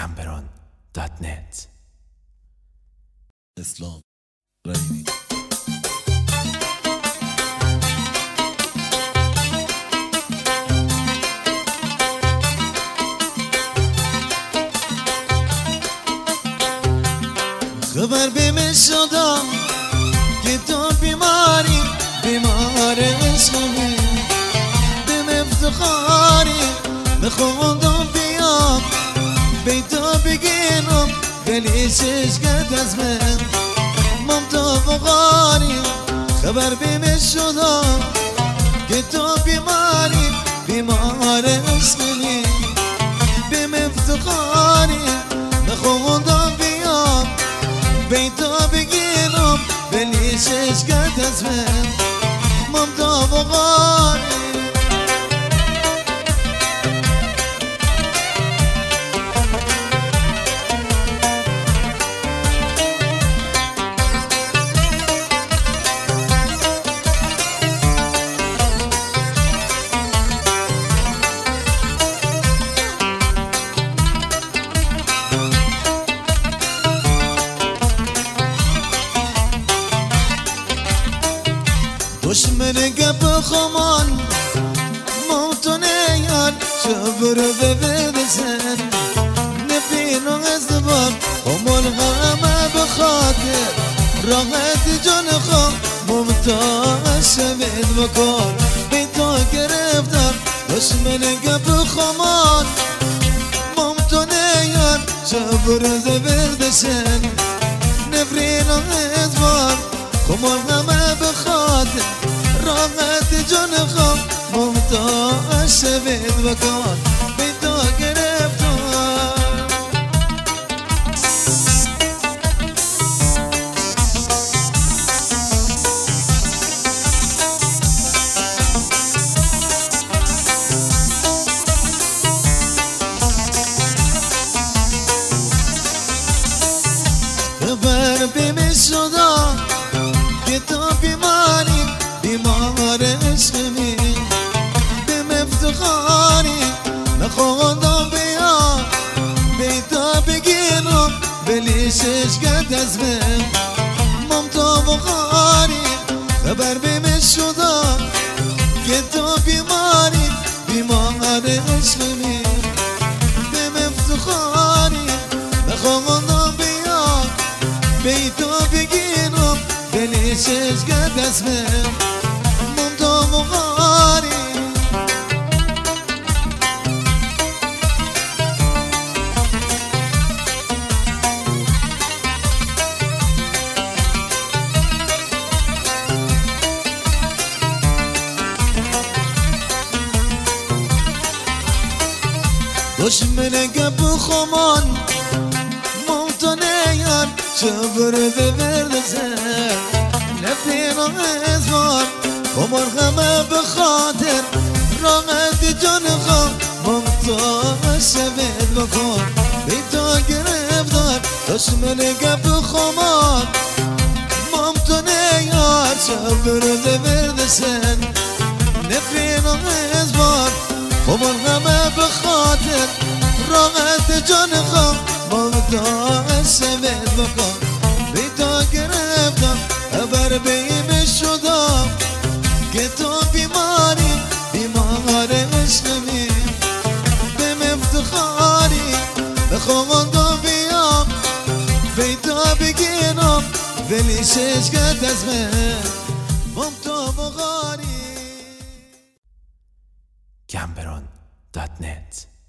Gamberon.net اسلام رحیمی خبر بهم شدم که تو بیماری بیمار عشقی بهم افتخاری بخوندم بیام بی تو بگینم ولی چشکت از من ممتا فقاری خبر بهم شدم که تو بیماری بیمار عشقی بهم افتخاری بخوندم بیام بی تو بگیرم ولی چشکت از من ممتا فقاری دشمن گپ خمان موتونه یار شبر ببرزن نفین و ازبار همون همه بخاطر راحت جان خواه ممتاز شمید بکن بی تو گرفتم دشمن گپ خمان موتونه یار شبر ببرزن نفین و ازبار همون همه بخاطر راحت جان خواه ممتاز شوید بکن بی تو گرفتم خبر بهم شدم که تو بیماری بیمار عشقی بهم افتخاری نخوندم بیام بی تو بگیرم ولی چشکت از من ممتا بخاری خبر بهم شدم که تو بیماری بیمار عشقی بهم افتخاری نخوندم بیام بی تو بگیرم ولی چشکت از من ممتا بخاری دشمن گپ خمان موتونه یار شبر ببرزن نفین و ازبار عمر همه بخاطر راحت جان خواه ممتاز شوید بکن بی تو گرفتار دشمن گپ خمان ممتونه یار شبر ببرزن نفین و ازبار عمر همه بخاطر راحت جان خواه ممتاز شوید بکن بی تو گرفتم خبر بهم شدم که تو بیماری بیمار عشقی بهم افتخاری بخوندم بیام بی تو بگیرم ولی چشکت از من ممتا بخاری Gamberon.net